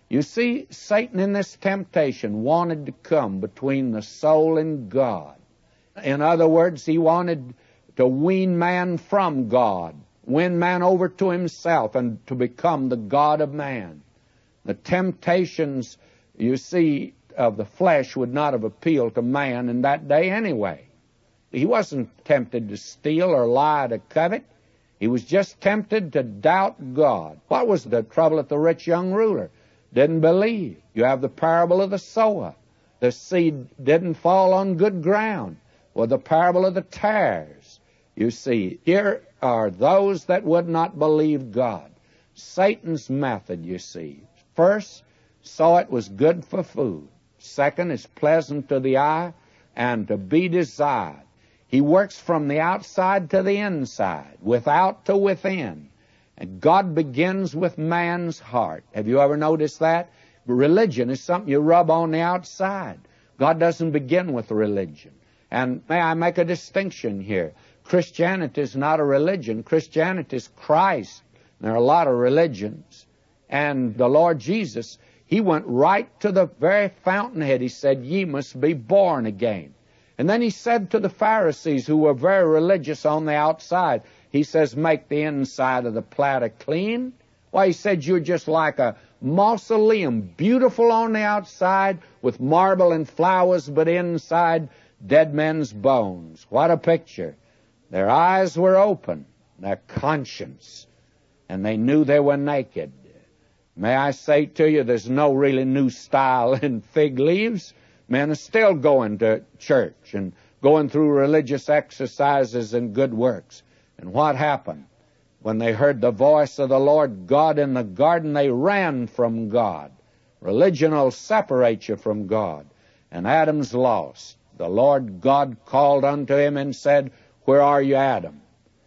You see, Satan in this temptation wanted to come between the soul and God. In other words, he wanted to wean man from God, win man over to himself, and to become the God of man. The temptations, you see, of the flesh would not have appealed to man in that day anyway. He wasn't tempted to steal or lie to covet. He was just tempted to doubt God. What was the trouble at the rich young ruler? Didn't believe. You have the parable of the sower. The seed didn't fall on good ground. Or the parable of the tares. You see, here are those that would not believe God. Satan's method, you see. First, saw it was good for food. Second, it's pleasant to the eye and to be desired. He works from the outside to the inside, without to within. And God begins with man's heart. Have you ever noticed that? Religion is something you rub on the outside. God doesn't begin with religion. And may I make a distinction here? Christianity is not a religion. Christianity is Christ. There are a lot of religions. And the Lord Jesus, He went right to the very fountainhead. He said, ye must be born again. And then He said to the Pharisees, who were very religious on the outside, He says, make the inside of the platter clean. Why, He said, you're just like a mausoleum, beautiful on the outside, with marble and flowers, but inside, dead men's bones. What a picture. Their eyes were open, their conscience, and they knew they were naked. May I say to you, there's no really new style in fig leaves. Men are still going to church and going through religious exercises and good works. And what happened? When they heard the voice of the Lord God in the garden, they ran from God. Religion will separate you from God. And Adam's lost. The Lord God called unto him and said, where are you, Adam?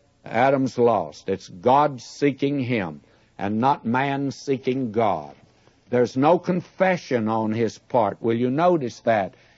Adam's lost. It's God seeking him and not man seeking God. There's no confession on his part. Will you notice that?